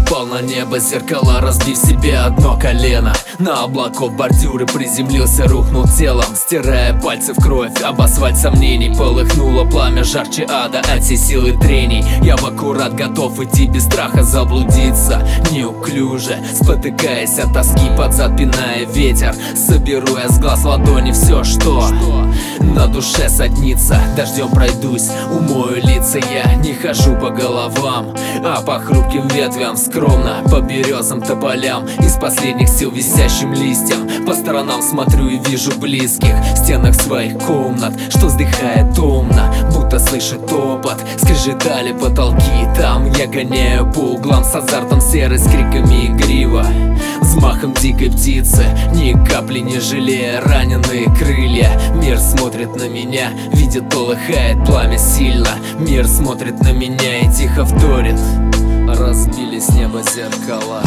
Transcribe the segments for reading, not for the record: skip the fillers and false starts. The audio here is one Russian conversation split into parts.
упал на небо, зеркала разбив себе одно колено. На облаков бордюры приземлился, рухнул телом, стирая пальцы в кровь, об асфальт сомнений. Полыхнуло пламя жарче ада от всей силы трений. Я в аккурат готов идти без страха заблудиться, неуклюже спотыкаясь от тоски, под зад пиная ветер. Соберу я с глаз ладони все, что на душе саднится. Дождем пройдусь, умою лица, я не хожу по головам, а по хрупким ветвям скромно, по березам, тополям, из последних сил висящим листьям. По сторонам смотрю и вижу близких в стенах своих комнат, что вздыхает томно, будто слышит топот. Скрежетали потолки, там я гоняю по углам с азартом серой, с криками игриво, взмахом дикой птицы, ни капли не жалея раненые крылья. Мир смотрит на меня, видит, полыхает пламя сильно. Мир смотрит на меня и тихо вторит: разбили с неба зеркала.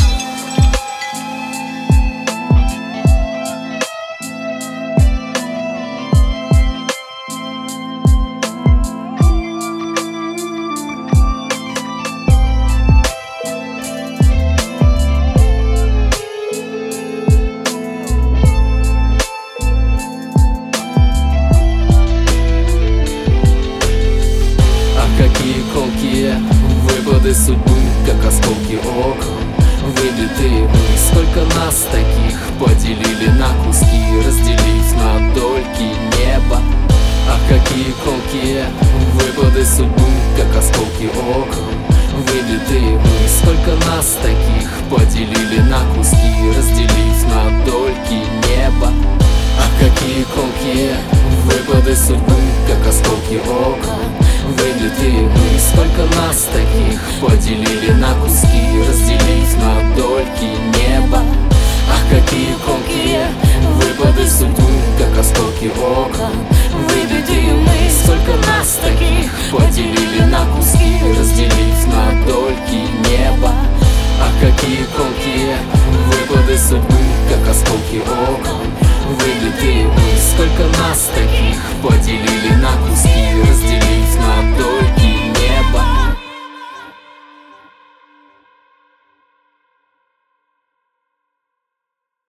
Какие колкие выпады судьбы, как осколки окон, выбитые мы. Сколько нас таких поделили на куски, разделив на дольки неба. Ах, какие колкие выпады судьбы, как осколки окон, выбитые мы. Сколько нас таких поделили на куски, разделив на дольки неба. Ах, какие колкие выпады судьбы, как осколки окон, выбитые мы. Сколько нас таких поделили на куски, разделив на дольки неба. Ах, какие колкие выпады судьбы, как осколки окон, выбитые мы. Сколько нас таких поделили на куски, разделив на дольки неба. Ах, какие колкие выпады судьбы, как осколки окон, выбитые мы. Сколько нас таких поделили